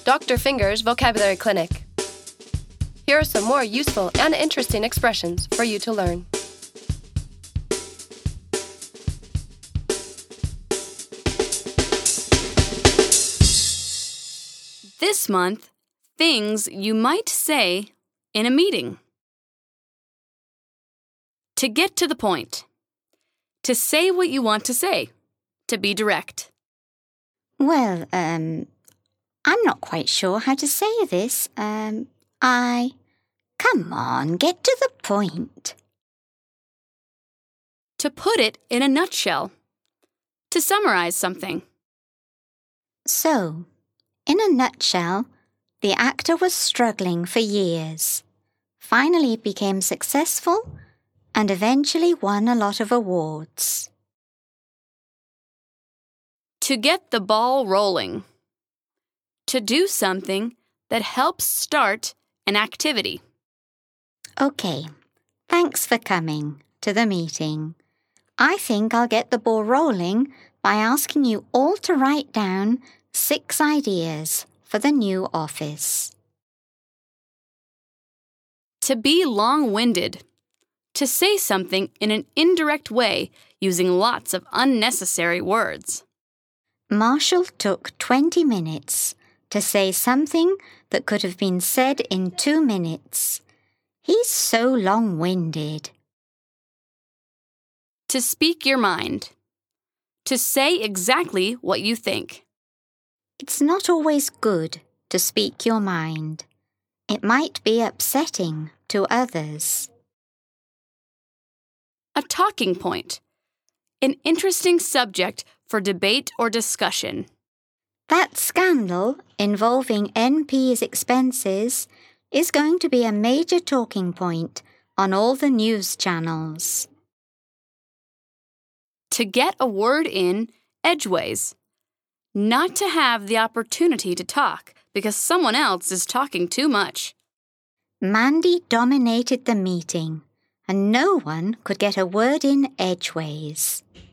Dr. Finger's Vocabulary Clinic. Here are some more useful and interesting expressions for you to learn. This month, things you might say in a meeting. To get to the point. To say what you want to say. To be direct. Well, I'm not quite sure how to say this. Come on, get to the point. To put it in a nutshell. To summarize something. So, in a nutshell, the actor was struggling for years, finally became successful, and eventually won a lot of awards. To get the ball rolling. To do something that helps start an activity. Okay, thanks for coming to the meeting. I think I'll get the ball rolling by asking you all to write down 6 ideas for the new office. To be long-winded. To say something in an indirect way using lots of unnecessary words. Marshall took 20 minutes to say something that could have been said in 2 minutes. He's so long-winded. To speak your mind. To say exactly what you think. It's not always good to speak your mind. It might be upsetting to others. A talking point. An interesting subject for debate or discussion. That scandal involving NP's expenses is going to be a major talking point on all the news channels. To get a word in edgeways. Not to have the opportunity to talk because someone else is talking too much. Mandy dominated the meeting, and no one could get a word in edgeways.